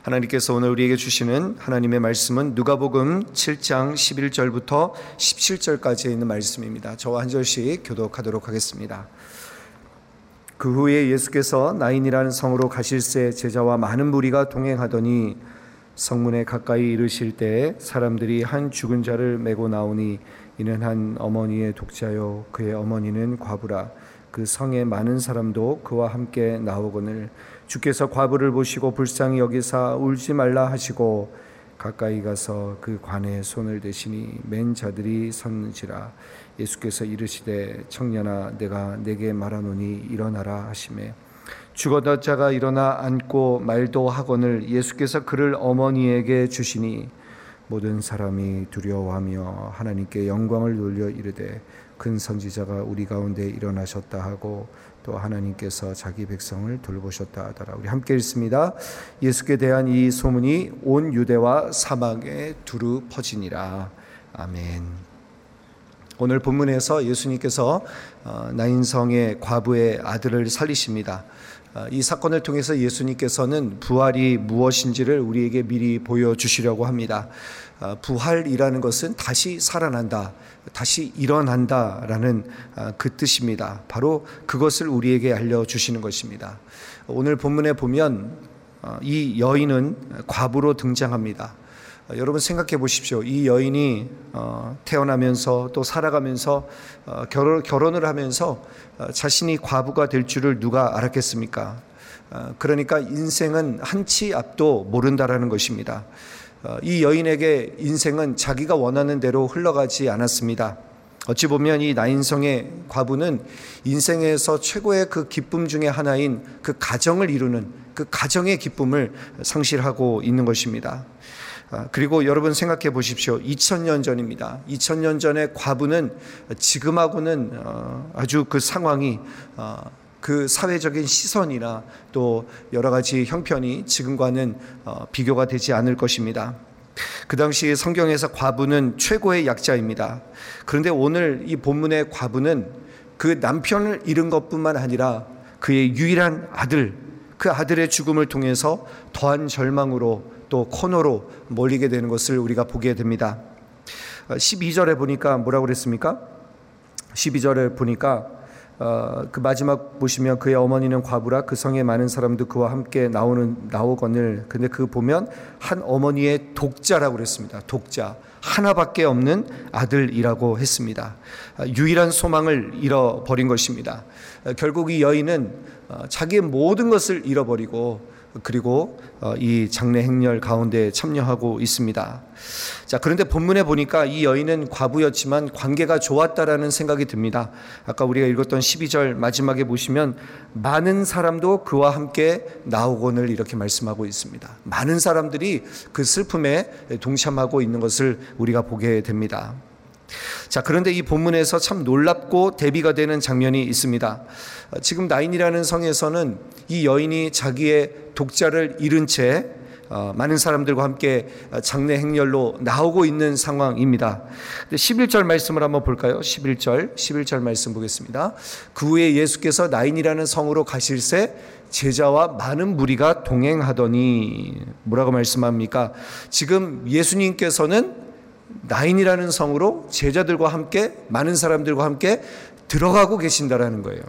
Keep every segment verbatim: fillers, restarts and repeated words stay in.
하나님께서 오늘 우리에게 주시는 하나님의 말씀은 누가복음 칠 장 십일 절부터 십칠 절까지 있는 말씀입니다. 저와 한 절씩 교독하도록 하겠습니다. 그 후에 예수께서 나인이라는 성으로 가실새 제자와 많은 무리가 동행하더니 성문에 가까이 이르실 때에 사람들이 한 죽은 자를 메고 나오니 이는 한 어머니의 독자요 그의 어머니는 과부라. 그 성에 많은 사람도 그와 함께 나오거늘 주께서 과부를 보시고 불쌍히 여기사 울지 말라 하시고 가까이 가서 그 관에 손을 대시니 맨 자들이 섰는지라. 예수께서 이르시되 청년아 내가 내게 말하노니 일어나라 하시매 죽었던 자가 일어나 앉고 말도 하거늘 예수께서 그를 어머니에게 주시니 모든 사람이 두려워하며 하나님께 영광을 돌려 이르되 큰 선지자가 우리 가운데 일어나셨다 하고 또 하나님께서 자기 백성을 돌보셨다 하더라. 우리 함께 읽습니다. 예수께 대한 이 소문이 온 유대와 사막에 두루 퍼지니라. 아멘. 오늘 본문에서 예수님께서 나인성의 과부의 아들을 살리십니다. 이 사건을 통해서 예수님께서는 부활이 무엇인지를 우리에게 미리 보여주시려고 합니다. 부활이라는 것은 다시 살아난다, 다시 일어난다라는 그 뜻입니다. 바로 그것을 우리에게 알려주시는 것입니다. 오늘 본문에 보면 이 여인은 과부로 등장합니다. 여러분 생각해 보십시오. 이 여인이 태어나면서 또 살아가면서 결혼, 결혼을 하면서 자신이 과부가 될 줄을 누가 알았겠습니까? 그러니까 인생은 한치 앞도 모른다라는 것입니다. 이 여인에게 인생은 자기가 원하는 대로 흘러가지 않았습니다. 어찌 보면 이 나인성의 과부는 인생에서 최고의 그 기쁨 중에 하나인 그 가정을 이루는 그 가정의 기쁨을 상실하고 있는 것입니다. 그리고 여러분 생각해 보십시오. 이천 년 전입니다. 이천 년 전의 과부는 지금하고는 아주 그 상황이 그 사회적인 시선이나 또 여러 가지 형편이 지금과는 비교가 되지 않을 것입니다. 그 당시 성경에서 과부는 최고의 약자입니다. 그런데 오늘 이 본문의 과부는 그 남편을 잃은 것뿐만 아니라 그의 유일한 아들, 그 아들의 죽음을 통해서 더한 절망으로 또 코너로 몰리게 되는 것을 우리가 보게 됩니다. 십이 절에 보니까 뭐라고 그랬습니까? 십이 절에 보니까 어, 그 마지막 보시면 그의 어머니는 과부라 그 성에 많은 사람도 그와 함께 나오는 나오거늘. 근데 그 보면 한 어머니의 독자라고 그랬습니다. 독자, 하나밖에 없는 아들이라고 했습니다. 유일한 소망을 잃어버린 것입니다. 결국 이 여인은 자기의 모든 것을 잃어버리고 그리고 이 장례 행렬 가운데 참여하고 있습니다. 자, 그런데 본문에 보니까 이 여인은 과부였지만 관계가 좋았다라는 생각이 듭니다. 아까 우리가 읽었던 십이 절 마지막에 보시면 많은 사람도 그와 함께 나오거늘 이렇게 말씀하고 있습니다. 많은 사람들이 그 슬픔에 동참하고 있는 것을 우리가 보게 됩니다. 자, 그런데 이 본문에서 참 놀랍고 대비가 되는 장면이 있습니다. 지금 나인이라는 성에서는 이 여인이 자기의 독자를 잃은 채 많은 사람들과 함께 장례 행렬로 나오고 있는 상황입니다. 십일 절 말씀을 한번 볼까요? 십일 절, 십일 절 말씀 보겠습니다. 그 후에 예수께서 나인이라는 성으로 가실새 제자와 많은 무리가 동행하더니 뭐라고 말씀합니까? 지금 예수님께서는 나인이라는 성으로 제자들과 함께 많은 사람들과 함께 들어가고 계신다라는 거예요.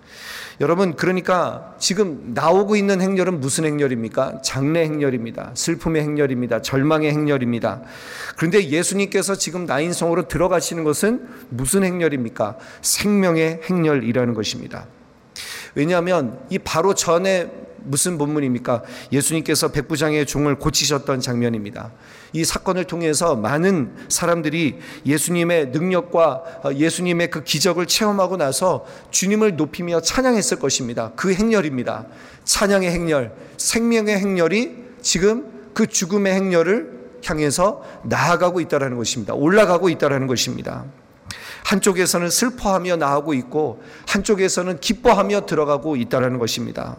여러분, 그러니까 지금 나오고 있는 행렬은 무슨 행렬입니까? 장례 행렬입니다. 슬픔의 행렬입니다. 절망의 행렬입니다. 그런데 예수님께서 지금 나인성으로 들어가시는 것은 무슨 행렬입니까? 생명의 행렬이라는 것입니다. 왜냐하면 이 바로 전에 무슨 본문입니까? 예수님께서 백부장의 종을 고치셨던 장면입니다. 이 사건을 통해서 많은 사람들이 예수님의 능력과 예수님의 그 기적을 체험하고 나서 주님을 높이며 찬양했을 것입니다. 그 행렬입니다. 찬양의 행렬, 생명의 행렬이 지금 그 죽음의 행렬을 향해서 나아가고 있다는 것입니다. 올라가고 있다는 것입니다. 한쪽에서는 슬퍼하며 나아가고 있고 한쪽에서는 기뻐하며 들어가고 있다는 것입니다.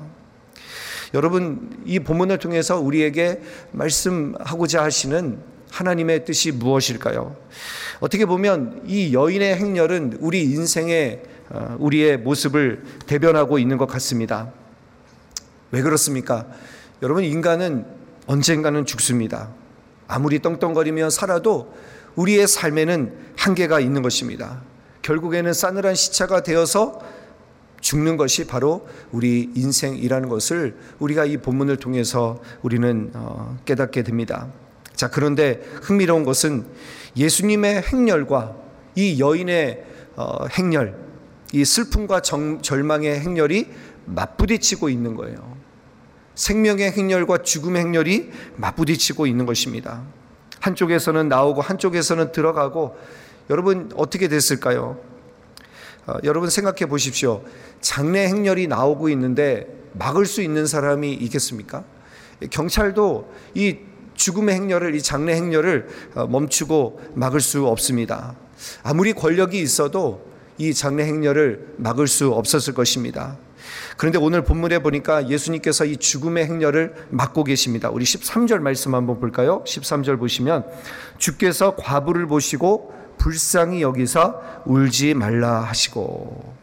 여러분, 이 본문을 통해서 우리에게 말씀하고자 하시는 하나님의 뜻이 무엇일까요? 어떻게 보면 이 여인의 행렬은 우리 인생의 우리의 모습을 대변하고 있는 것 같습니다. 왜 그렇습니까? 여러분, 인간은 언젠가는 죽습니다. 아무리 떵떵거리며 살아도 우리의 삶에는 한계가 있는 것입니다. 결국에는 싸늘한 시차가 되어서 죽는 것이 바로 우리 인생이라는 것을 우리가 이 본문을 통해서 우리는 깨닫게 됩니다. 자, 그런데 흥미로운 것은 예수님의 행렬과 이 여인의 행렬, 이 슬픔과 정, 절망의 행렬이 맞부딪히고 있는 거예요. 생명의 행렬과 죽음의 행렬이 맞부딪히고 있는 것입니다. 한쪽에서는 나오고 한쪽에서는 들어가고, 여러분 어떻게 됐을까요? 어, 여러분 생각해 보십시오. 장례 행렬이 나오고 있는데 막을 수 있는 사람이 있겠습니까? 경찰도 이 죽음의 행렬을, 이 장례 행렬을 멈추고 막을 수 없습니다. 아무리 권력이 있어도 이 장례 행렬을 막을 수 없었을 것입니다. 그런데 오늘 본문에 보니까 예수님께서 이 죽음의 행렬을 막고 계십니다. 우리 십삼 절 말씀 한번 볼까요? 십삼 절 보시면, 주께서 과부를 보시고 불쌍히 여기사 울지 말라 하시고,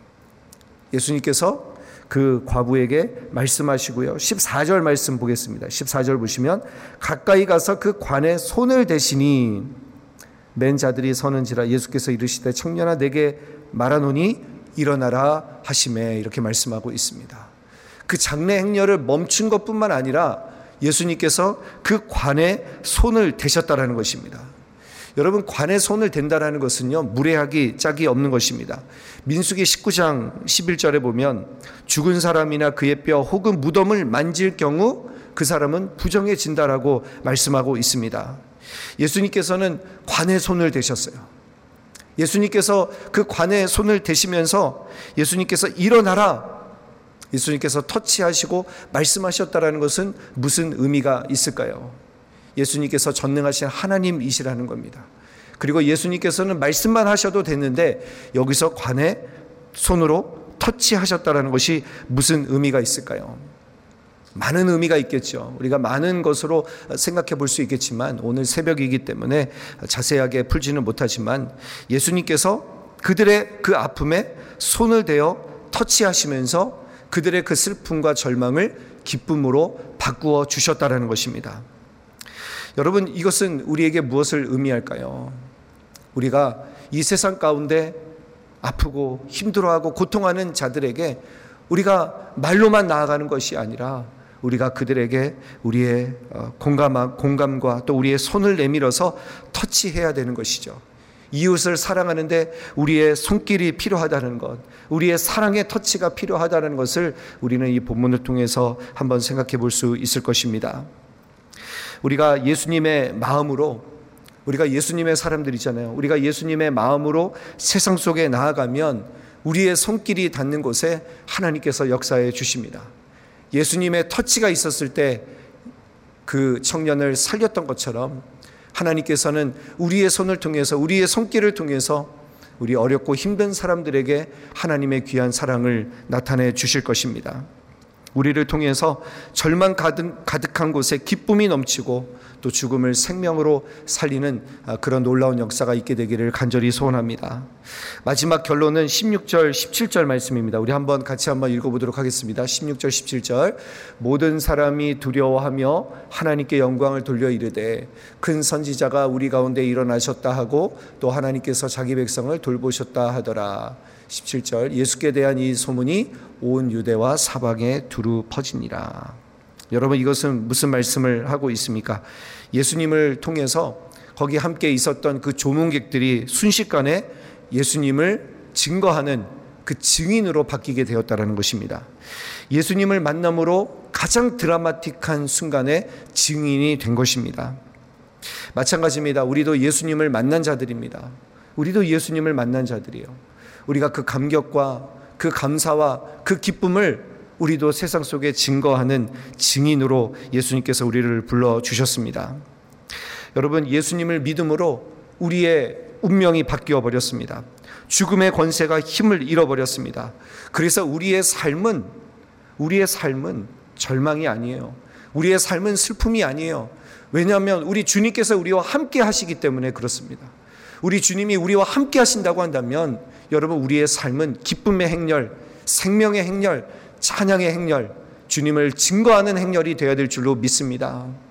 예수님께서 그 과부에게 말씀하시고요. 십사 절 말씀 보겠습니다. 십사 절 보시면, 가까이 가서 그 관에 손을 대시니 맨 자들이 서는지라 예수께서 이르시되 청년아 내게 말하노니 일어나라 하시매, 이렇게 말씀하고 있습니다. 그 장례 행렬을 멈춘 것뿐만 아니라 예수님께서 그 관에 손을 대셨다라는 것입니다. 여러분, 관에 손을 댄다라는 것은요, 무례하기 짝이 없는 것입니다. 민수기 십구 장 십일 절에 보면, 죽은 사람이나 그의 뼈 혹은 무덤을 만질 경우 그 사람은 부정해진다라고 말씀하고 있습니다. 예수님께서는 관에 손을 대셨어요. 예수님께서 그 관에 손을 대시면서 예수님께서 일어나라, 예수님께서 터치하시고 말씀하셨다라는 것은 무슨 의미가 있을까요? 예수님께서 전능하신 하나님이시라는 겁니다. 그리고 예수님께서는 말씀만 하셔도 됐는데 여기서 관에 손으로 터치하셨다라는 것이 무슨 의미가 있을까요? 많은 의미가 있겠죠. 우리가 많은 것으로 생각해 볼 수 있겠지만 오늘 새벽이기 때문에 자세하게 풀지는 못하지만, 예수님께서 그들의 그 아픔에 손을 대어 터치하시면서 그들의 그 슬픔과 절망을 기쁨으로 바꾸어 주셨다라는 것입니다. 여러분, 이것은 우리에게 무엇을 의미할까요? 우리가 이 세상 가운데 아프고 힘들어하고 고통하는 자들에게 우리가 말로만 나아가는 것이 아니라 우리가 그들에게 우리의 공감, 공감과 또 우리의 손을 내밀어서 터치해야 되는 것이죠. 이웃을 사랑하는데 우리의 손길이 필요하다는 것, 우리의 사랑의 터치가 필요하다는 것을 우리는 이 본문을 통해서 한번 생각해 볼 수 있을 것입니다. 우리가 예수님의 마음으로, 우리가 예수님의 사람들이잖아요. 우리가 예수님의 마음으로 세상 속에 나아가면 우리의 손길이 닿는 곳에 하나님께서 역사해 주십니다. 예수님의 터치가 있었을 때 그 청년을 살렸던 것처럼 하나님께서는 우리의 손을 통해서, 우리의 손길을 통해서 우리 어렵고 힘든 사람들에게 하나님의 귀한 사랑을 나타내 주실 것입니다. 우리를 통해서 절망 가득, 가득한 곳에 기쁨이 넘치고 또 죽음을 생명으로 살리는 그런 놀라운 역사가 있게 되기를 간절히 소원합니다. 마지막 결론은 십육 절 십칠 절 말씀입니다. 우리 한번 같이 한번 읽어보도록 하겠습니다. 십육 절 십칠 절, 모든 사람이 두려워하며 하나님께 영광을 돌려 이르되 큰 선지자가 우리 가운데 일어나셨다 하고 또 하나님께서 자기 백성을 돌보셨다 하더라. 십칠 절, 예수께 대한 이 소문이 온 유대와 사방에 두루 퍼지니라. 여러분, 이것은 무슨 말씀을 하고 있습니까? 예수님을 통해서 거기 함께 있었던 그 조문객들이 순식간에 예수님을 증거하는 그 증인으로 바뀌게 되었다는 것입니다. 예수님을 만남으로 가장 드라마틱한 순간에 증인이 된 것입니다. 마찬가지입니다. 우리도 예수님을 만난 자들입니다. 우리도 예수님을 만난 자들이에요. 우리가 그 감격과 그 감사와 그 기쁨을 우리도 세상 속에 증거하는 증인으로 예수님께서 우리를 불러주셨습니다. 여러분, 예수님을 믿음으로 우리의 운명이 바뀌어 버렸습니다. 죽음의 권세가 힘을 잃어버렸습니다. 그래서 우리의 삶은, 우리의 삶은 절망이 아니에요. 우리의 삶은 슬픔이 아니에요. 왜냐하면 우리 주님께서 우리와 함께 하시기 때문에 그렇습니다. 우리 주님이 우리와 함께 하신다고 한다면 여러분, 우리의 삶은 기쁨의 행렬, 생명의 행렬, 찬양의 행렬, 주님을 증거하는 행렬이 되어야 될 줄로 믿습니다.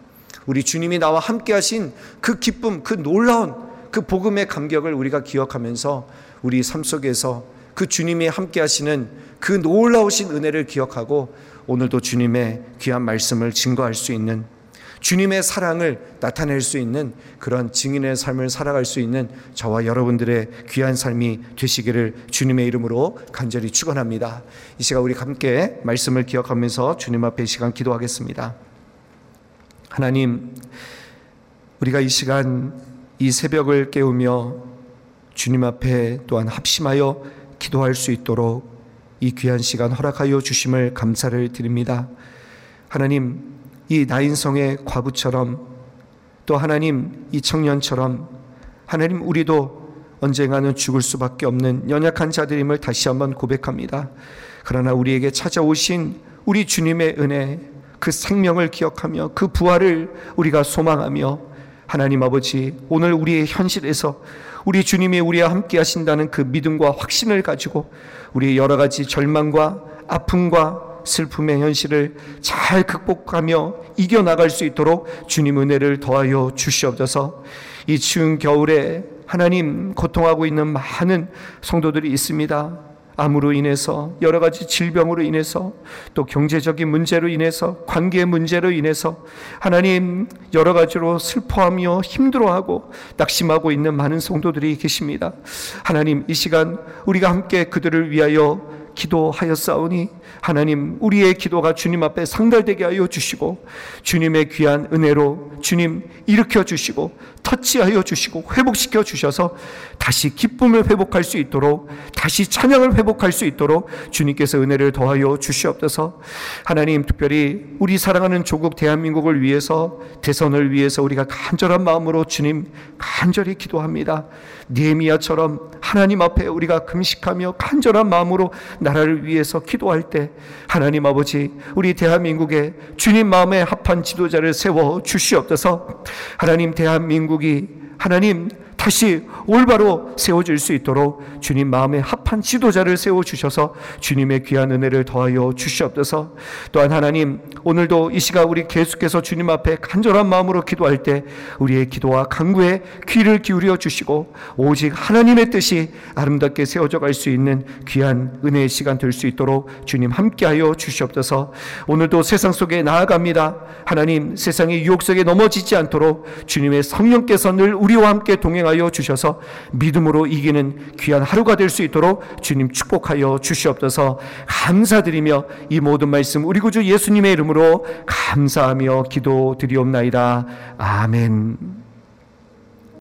우리 주님이 나와 함께 하신 그 기쁨, 그 놀라운 그 복음의 감격을 우리가 기억하면서 우리 삶 속에서 그 주님이 함께 하시는 그 놀라우신 은혜를 기억하고 오늘도 주님의 귀한 말씀을 증거할 수 있는, 주님의 사랑을 나타낼 수 있는 그런 증인의 삶을 살아갈 수 있는 저와 여러분들의 귀한 삶이 되시기를 주님의 이름으로 간절히 축원합니다. 이 시간 우리 함께 말씀을 기억하면서 주님 앞에 이 시간 기도하겠습니다. 하나님, 우리가 이 시간 이 새벽을 깨우며 주님 앞에 또한 합심하여 기도할 수 있도록 이 귀한 시간 허락하여 주심을 감사를 드립니다. 하나님, 이 나인성의 과부처럼 또 하나님 이 청년처럼 하나님 우리도 언젠가는 죽을 수밖에 없는 연약한 자들임을 다시 한번 고백합니다. 그러나 우리에게 찾아오신 우리 주님의 은혜, 그 생명을 기억하며 그 부활을 우리가 소망하며 하나님 아버지, 오늘 우리의 현실에서 우리 주님이 우리와 함께 하신다는 그 믿음과 확신을 가지고 우리의 여러 가지 절망과 아픔과 슬픔의 현실을 잘 극복하며 이겨나갈 수 있도록 주님 은혜를 더하여 주시옵소서. 이 추운 겨울에 하나님 고통하고 있는 많은 성도들이 있습니다. 암으로 인해서, 여러 가지 질병으로 인해서, 또 경제적인 문제로 인해서, 관계의 문제로 인해서 하나님 여러 가지로 슬퍼하며 힘들어하고 낙심하고 있는 많은 성도들이 계십니다. 하나님, 이 시간 우리가 함께 그들을 위하여 기도하였사오니 하나님 우리의 기도가 주님 앞에 상달되게 하여 주시고 주님의 귀한 은혜로 주님 일으켜 주시고 터치하여 주시고 회복시켜 주셔서 다시 기쁨을 회복할 수 있도록, 다시 찬양을 회복할 수 있도록 주님께서 은혜를 더하여 주시옵소서. 하나님, 특별히 우리 사랑하는 조국 대한민국을 위해서, 대선을 위해서 우리가 간절한 마음으로 주님 간절히 기도합니다. 느헤미야처럼 하나님 앞에 우리가 금식하며 간절한 마음으로 나라를 위해서 기도할 때 하나님 아버지, 우리 대한민국에 주님 마음에 합한 지도자를 세워 주시옵소서. 하나님, 대한민국이 하나님 다시 올바로 세워질 수 있도록 주님 마음에 합한 지도자를 세워주셔서 주님의 귀한 은혜를 더하여 주시옵소서. 또한 하나님, 오늘도 이 시간 우리 계속해서 주님 앞에 간절한 마음으로 기도할 때 우리의 기도와 간구에 귀를 기울여 주시고 오직 하나님의 뜻이 아름답게 세워져 갈 수 있는 귀한 은혜의 시간 될 수 있도록 주님 함께하여 주시옵소서. 오늘도 세상 속에 나아갑니다. 하나님, 세상의 유혹 속에 넘어지지 않도록 주님의 성령께서 늘 우리와 함께 동행하여 주셔서 믿음으로 이기는 귀한 하루가 될 수 있도록 주님 축복하여 주시옵소서. 감사드리며 이 모든 말씀 우리 구주 예수님의 이름으로 감사하며 기도드리옵나이다. 아멘.